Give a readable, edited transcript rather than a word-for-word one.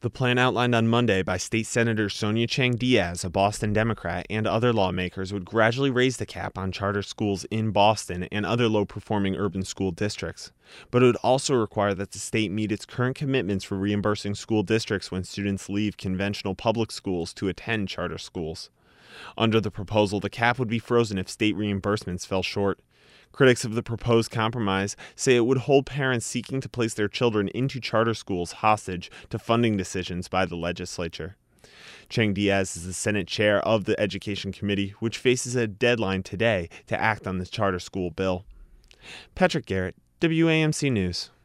The plan outlined on Monday by State Senator Sonia Chang Diaz, a Boston Democrat, and other lawmakers would gradually raise the cap on charter schools in Boston and other low-performing urban school districts. But it would also require that the state meet its current commitments for reimbursing school districts when students leave conventional public schools to attend charter schools. Under the proposal, the cap would be frozen if state reimbursements fell short. Critics of the proposed compromise say it would hold parents seeking to place their children into charter schools hostage to funding decisions by the legislature. Chang Diaz is the Senate chair of the Education Committee, which faces a deadline today to act on the charter school bill. Patrick Garrett, WAMC News.